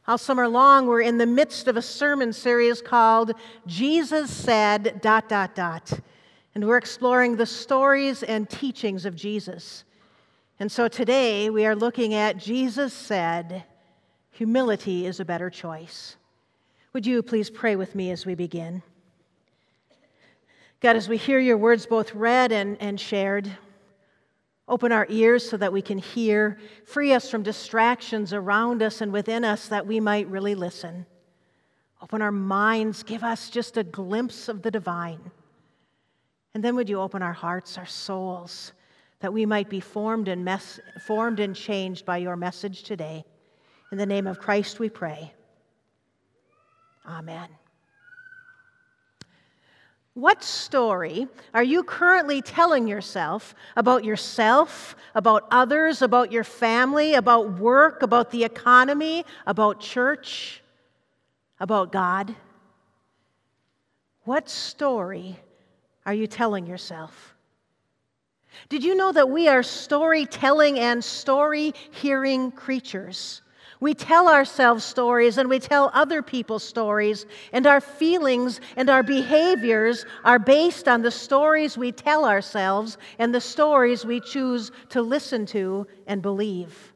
All summer long, we're in the midst of a sermon series called Jesus Said... And we're exploring the stories and teachings of Jesus. And so today, we are looking at Jesus Said, Humility is a Better Choice. Would you please pray with me as we begin? God, as we hear your words both read and shared, open our ears so that we can hear. Free us from distractions around us and within us that we might really listen. Open our minds. Give us just a glimpse of the divine. And then would you open our hearts, our souls, that we might be formed and changed by your message today. In the name of Christ we pray. Amen. What story are you currently telling yourself, about others, about your family, about work, about the economy, about church, about God? What story are you telling yourself? Did you know that we are storytelling and story-hearing creatures? We tell ourselves stories and we tell other people stories, and our feelings and our behaviors are based on the stories we tell ourselves and the stories we choose to listen to and believe.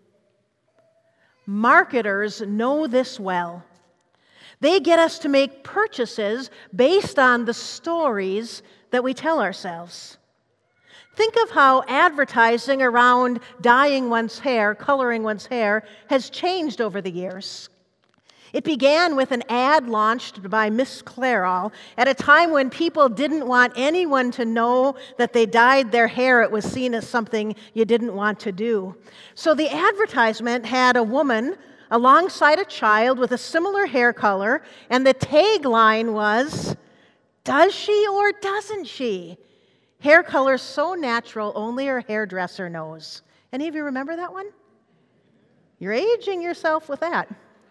Marketers know this well. They get us to make purchases based on the stories that we tell ourselves. Think of how advertising around dyeing one's hair, coloring one's hair, has changed over the years. It began with an ad launched by Miss Clairol at a time when people didn't want anyone to know that they dyed their hair. It was seen as something you didn't want to do. So the advertisement had a woman alongside a child with a similar hair color, and the tagline was, "Does she or doesn't she? Hair color so natural, only her hairdresser knows." Any of you remember that one? You're aging yourself with that.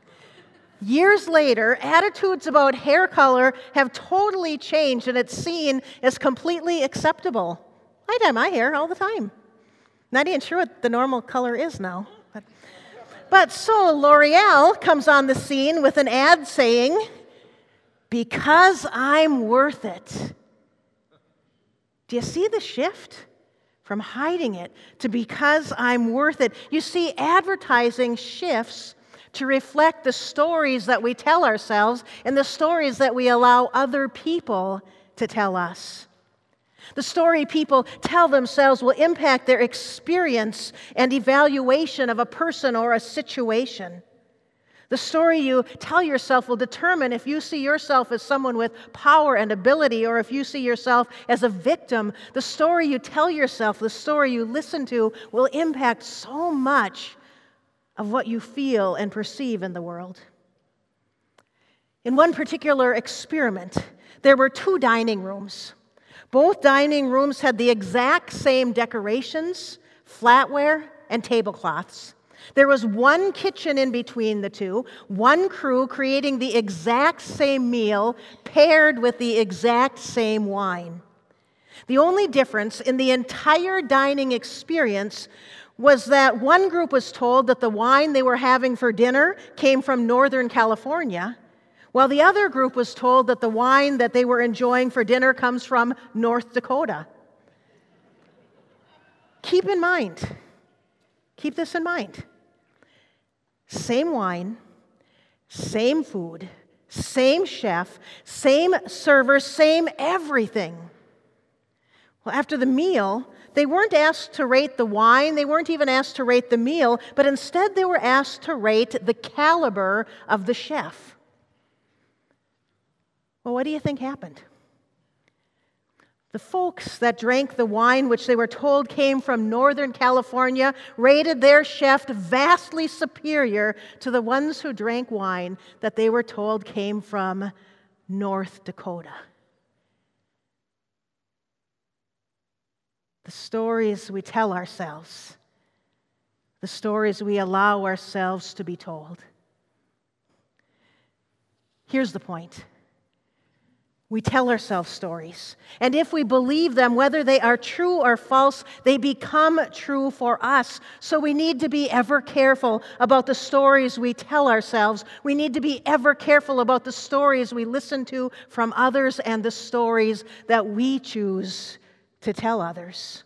Years later, attitudes about hair color have totally changed, and it's seen as completely acceptable. I dye my hair all the time. Not even sure what the normal color is now. But so L'Oreal comes on the scene with an ad saying, "Because I'm worth it." Do you see the shift? From hiding it to because I'm worth it. You see, advertising shifts to reflect the stories that we tell ourselves and the stories that we allow other people to tell us. The story people tell themselves will impact their experience and evaluation of a person or a situation. The story you tell yourself will determine if you see yourself as someone with power and ability or if you see yourself as a victim. The story you tell yourself, the story you listen to, will impact so much of what you feel and perceive in the world. In one particular experiment, there were 2 dining rooms. Both dining rooms had the exact same decorations, flatware, and tablecloths. There was one kitchen in between the 2, one crew creating the exact same meal paired with the exact same wine. The only difference in the entire dining experience was that one group was told that the wine they were having for dinner came from Northern California, while the other group was told that the wine that they were enjoying for dinner comes from North Dakota. Keep this in mind. Same wine, same food, same chef, same server, same everything. Well, after the meal, they weren't asked to rate the wine, they weren't even asked to rate the meal, but instead they were asked to rate the caliber of the chef. Well, what do you think happened? The folks that drank the wine, which they were told came from Northern California, rated their chef vastly superior to the ones who drank wine that they were told came from North Dakota. The stories we tell ourselves, the stories we allow ourselves to be told. Here's the point. We tell ourselves stories. And if we believe them, whether they are true or false, they become true for us. So we need to be ever careful about the stories we tell ourselves. We need to be ever careful about the stories we listen to from others and the stories that we choose to tell others.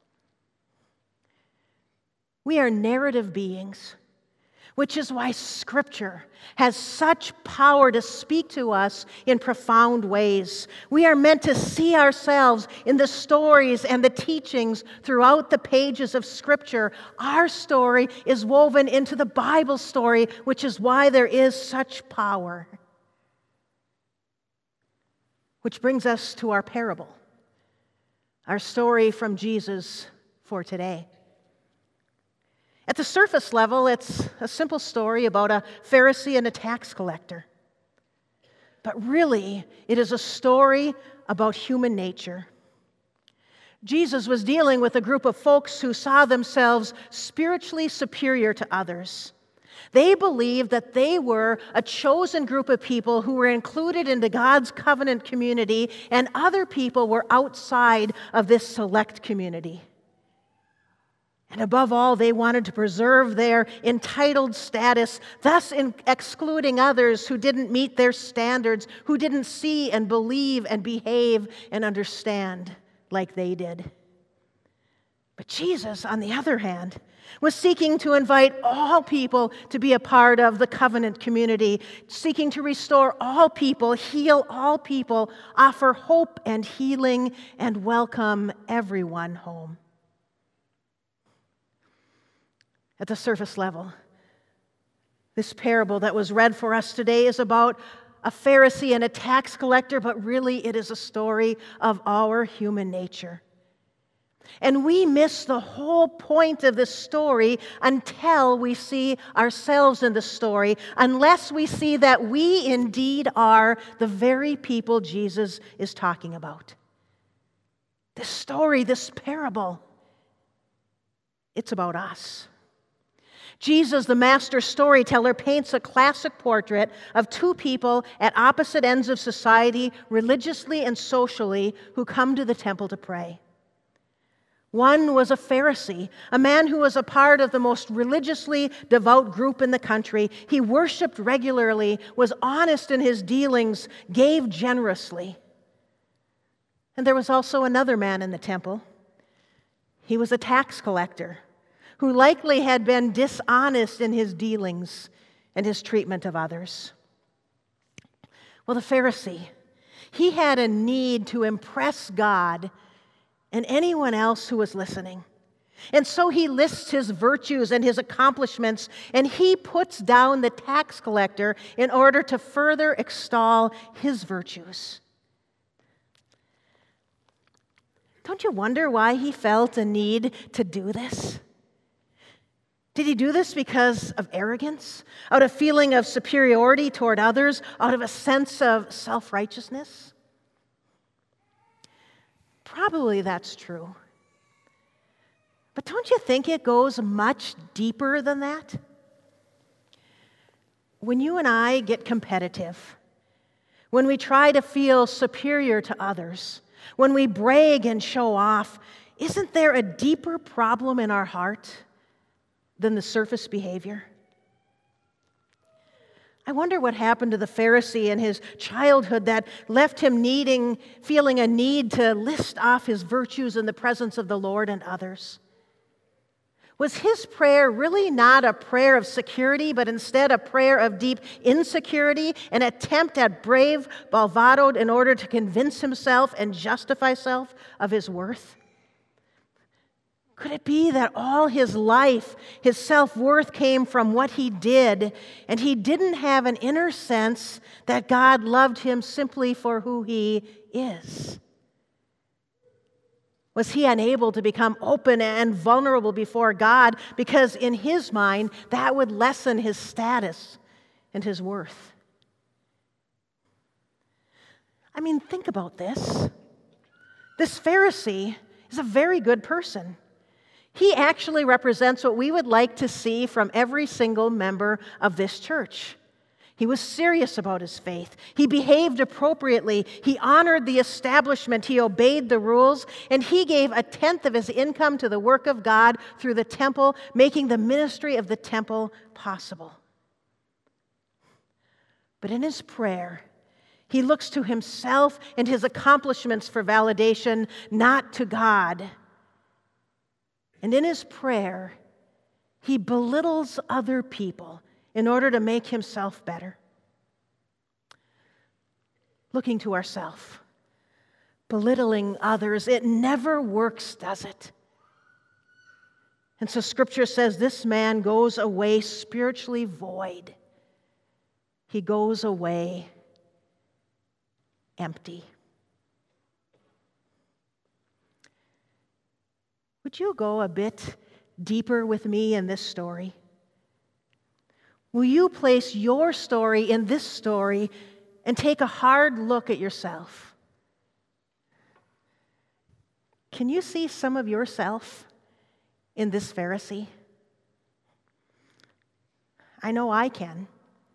We are narrative beings, which is why Scripture has such power to speak to us in profound ways. We are meant to see ourselves in the stories and the teachings throughout the pages of Scripture. Our story is woven into the Bible story, which is why there is such power. Which brings us to our parable, our story from Jesus for today. At the surface level, it's a simple story about a Pharisee and a tax collector. But really, it is a story about human nature. Jesus was dealing with a group of folks who saw themselves spiritually superior to others. They believed that they were a chosen group of people who were included into God's covenant community, and other people were outside of this select community. And above all, they wanted to preserve their entitled status, thus excluding others who didn't meet their standards, who didn't see and believe and behave and understand like they did. But Jesus, on the other hand, was seeking to invite all people to be a part of the covenant community, seeking to restore all people, heal all people, offer hope and healing, and welcome everyone home. At the surface level, this parable that was read for us today is about a Pharisee and a tax collector, but really it is a story of our human nature. And we miss the whole point of this story until we see ourselves in the story, unless we see that we indeed are the very people Jesus is talking about. This story, this parable, it's about us. Jesus, the master storyteller, paints a classic portrait of two people at opposite ends of society, religiously and socially, who come to the temple to pray. One was a Pharisee, a man who was a part of the most religiously devout group in the country. He worshiped regularly, was honest in his dealings, gave generously. And there was also another man in the temple. He was a tax collector, who likely had been dishonest in his dealings and his treatment of others. Well, the Pharisee, he had a need to impress God and anyone else who was listening. And so he lists his virtues and his accomplishments, and he puts down the tax collector in order to further extol his virtues. Don't you wonder why he felt a need to do this? Did he do this because of arrogance, out of feeling of superiority toward others, out of a sense of self-righteousness? Probably that's true. But don't you think it goes much deeper than that? When you and I get competitive, when we try to feel superior to others, when we brag and show off, isn't there a deeper problem in our heart than the surface behavior? I wonder what happened to the Pharisee in his childhood that left him feeling a need to list off his virtues in the presence of the Lord and others. Was his prayer really not a prayer of security, but instead a prayer of deep insecurity, an attempt at brave bravado in order to convince himself and justify himself of his worth? Could it be that all his life, his self-worth came from what he did, and he didn't have an inner sense that God loved him simply for who he is? Was he unable to become open and vulnerable before God because in his mind that would lessen his status and his worth? I mean, think about this. This Pharisee is a very good person. He actually represents what we would like to see from every single member of this church. He was serious about his faith. He behaved appropriately. He honored the establishment. He obeyed the rules. And he gave 1/10 of his income to the work of God through the temple, making the ministry of the temple possible. But in his prayer, he looks to himself and his accomplishments for validation, not to God. And in his prayer, he belittles other people in order to make himself better. Looking to ourselves, belittling others, it never works, does it? And so Scripture says this man goes away spiritually void. He goes away empty. Would you go a bit deeper with me in this story? Will you place your story in this story and take a hard look at yourself? Can you see some of yourself in this Pharisee? I know I can.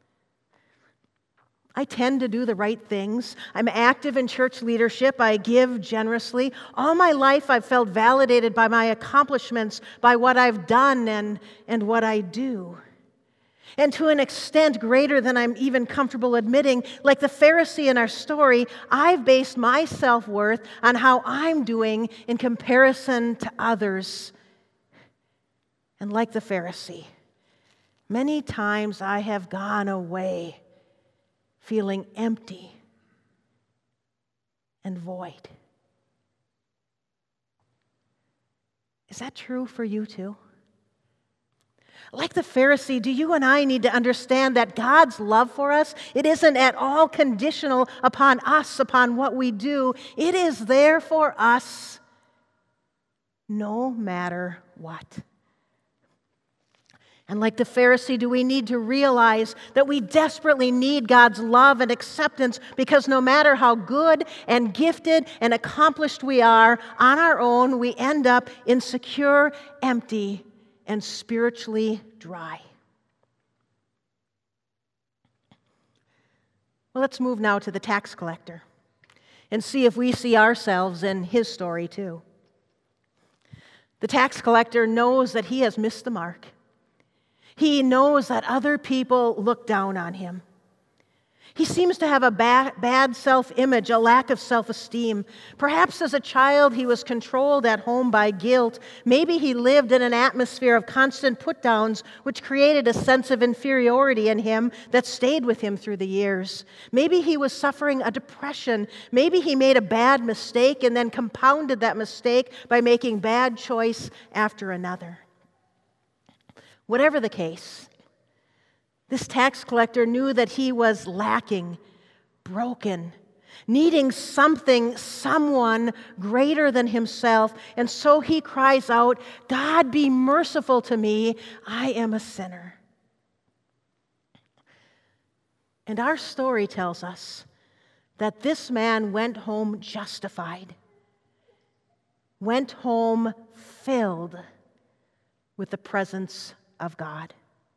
I tend to do the right things. I'm active in church leadership. I give generously. All my life I've felt validated by my accomplishments, by what I've done and what I do. And to an extent greater than I'm even comfortable admitting, like the Pharisee in our story, I've based my self-worth on how I'm doing in comparison to others. And like the Pharisee, many times I have gone away feeling empty and void. Is that true for you too? Like the Pharisee, do you and I need to understand that God's love for us, it isn't at all conditional upon us, upon what we do. It is there for us no matter what. And like the Pharisee, do we need to realize that we desperately need God's love and acceptance, because no matter how good and gifted and accomplished we are on our own, we end up insecure, empty, and spiritually dry. Well, let's move now to the tax collector and see if we see ourselves in his story too. The tax collector knows that he has missed the mark. He knows that other people look down on him. He seems to have a bad self-image, a lack of self-esteem. Perhaps as a child he was controlled at home by guilt. Maybe he lived in an atmosphere of constant put-downs, which created a sense of inferiority in him that stayed with him through the years. Maybe he was suffering a depression. Maybe he made a bad mistake and then compounded that mistake by making bad choice after another. Whatever the case, this tax collector knew that he was lacking, broken, needing something, someone greater than himself. And so he cries out, "God, be merciful to me. I am a sinner." And our story tells us that this man went home justified, went home filled with the presence of God.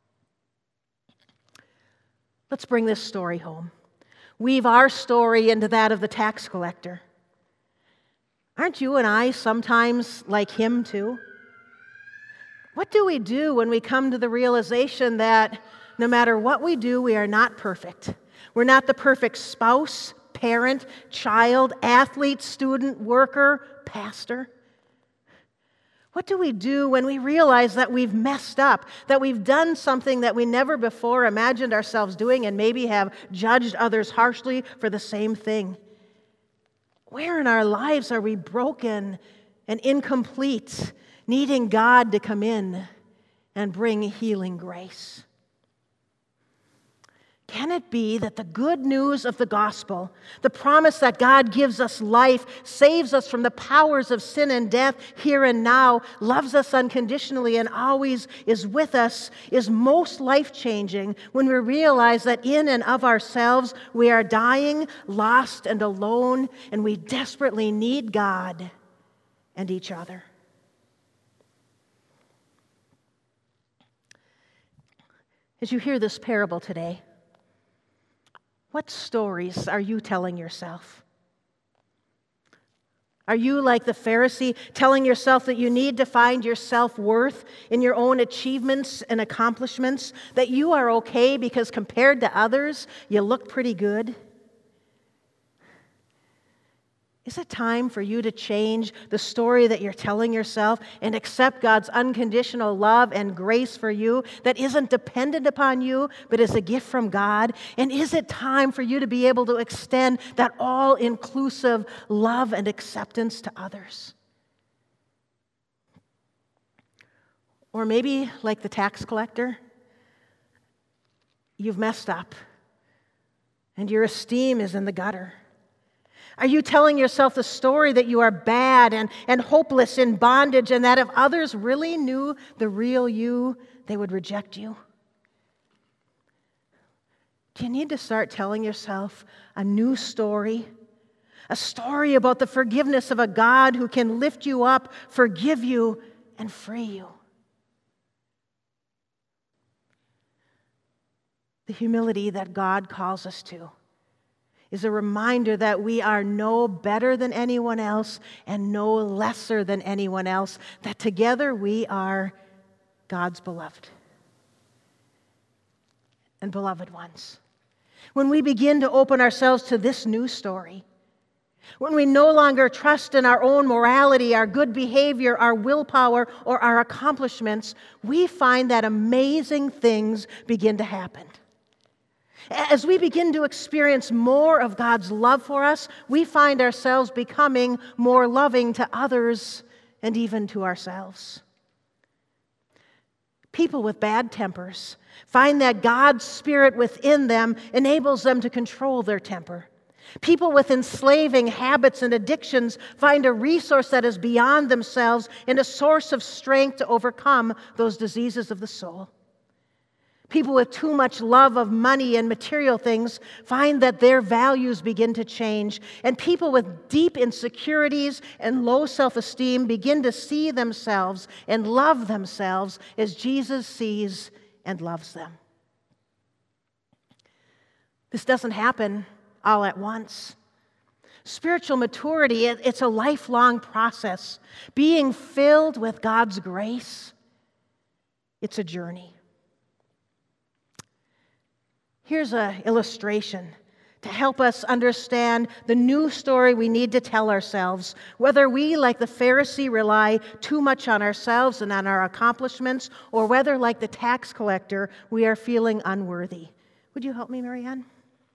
Let's bring this story home. Weave our story into that of the tax collector. Aren't you and I sometimes like him too? What do we do when we come to the realization that no matter what we do, we are not perfect? We're not the perfect spouse, parent, child, athlete, student, worker, pastor. What do we do when we realize that we've messed up, that we've done something that we never before imagined ourselves doing and maybe have judged others harshly for the same thing? Where in our lives are we broken and incomplete, needing God to come in and bring healing grace? Can it be that the good news of the gospel, the promise that God gives us life, saves us from the powers of sin and death here and now, loves us unconditionally and always is with us, is most life-changing when we realize that in and of ourselves we are dying, lost, and alone, and we desperately need God and each other? As you hear this parable today, What stories are you telling yourself? Are you like the Pharisee, telling yourself that you need to find your self-worth in your own achievements and accomplishments, that you are okay because compared to others, you look pretty good? Is it time for you to change the story that you're telling yourself and accept God's unconditional love and grace for you that isn't dependent upon you, but is a gift from God? And is it time for you to be able to extend that all-inclusive love and acceptance to others? Or maybe, like the tax collector, you've messed up and your esteem is in the gutter. Are you telling yourself the story that you are bad and hopeless in bondage, and that if others really knew the real you, they would reject you? Do you need to start telling yourself a new story? A story about the forgiveness of a God who can lift you up, forgive you, and free you. The humility that God calls us to is a reminder that we are no better than anyone else and no lesser than anyone else, that together we are God's beloved and beloved ones. When we begin to open ourselves to this new story, when we no longer trust in our own morality, our good behavior, our willpower, or our accomplishments, we find that amazing things begin to happen. As we begin to experience more of God's love for us, we find ourselves becoming more loving to others and even to ourselves. People with bad tempers find that God's Spirit within them enables them to control their temper. People with enslaving habits and addictions find a resource that is beyond themselves and a source of strength to overcome those diseases of the soul. People with too much love of money and material things find that their values begin to change, and people with deep insecurities and low self-esteem begin to see themselves and love themselves as Jesus sees and loves them. This doesn't happen all at once. Spiritual maturity, it's a lifelong process. Being filled with God's grace, it's a journey. Here's an illustration to help us understand the new story we need to tell ourselves, whether we, like the Pharisee, rely too much on ourselves and on our accomplishments, or whether, like the tax collector, we are feeling unworthy. Would you help me, Marianne?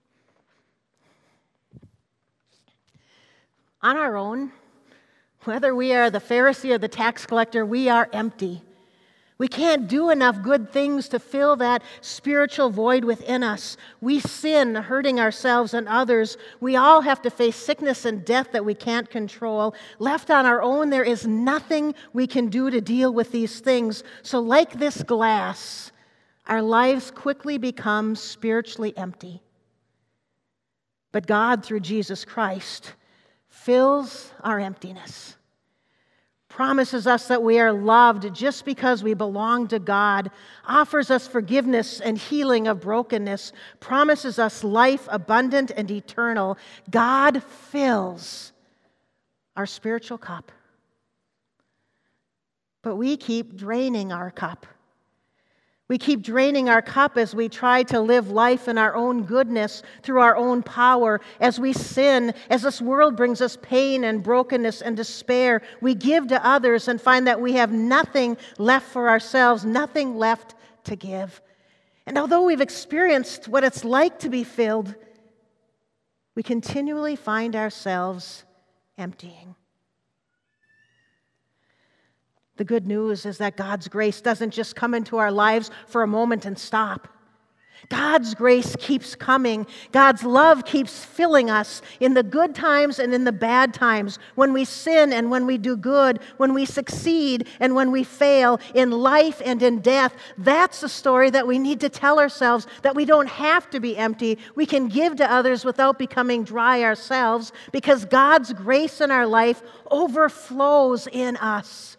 On our own, whether we are the Pharisee or the tax collector, we are empty. We can't do enough good things to fill that spiritual void within us. We sin, hurting ourselves and others. We all have to face sickness and death that we can't control. Left on our own, there is nothing we can do to deal with these things. So like this glass, our lives quickly become spiritually empty. But God, through Jesus Christ, fills our emptiness. Promises us that we are loved just because we belong to God, offers us forgiveness and healing of brokenness, promises us life abundant and eternal. God fills our spiritual cup. But we keep draining our cup. We keep draining our cup as we try to live life in our own goodness, through our own power, as we sin, as this world brings us pain and brokenness and despair. We give to others and find that we have nothing left for ourselves, nothing left to give. And although we've experienced what it's like to be filled, we continually find ourselves emptying. The good news is that God's grace doesn't just come into our lives for a moment and stop. God's grace keeps coming. God's love keeps filling us in the good times and in the bad times, when we sin and when we do good, when we succeed and when we fail, in life and in death. That's the story that we need to tell ourselves, that we don't have to be empty. We can give to others without becoming dry ourselves, because God's grace in our life overflows in us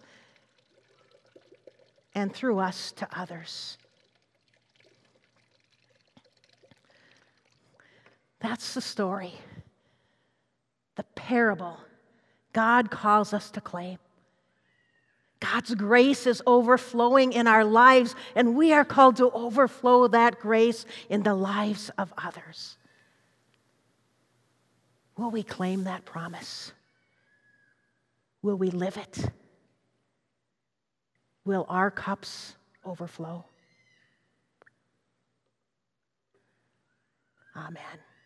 and through us to others. That's the story, the parable God calls us to claim. God's grace is overflowing in our lives, and we are called to overflow that grace in the lives of others. Will we claim that promise? Will we live it? Will our cups overflow? Amen.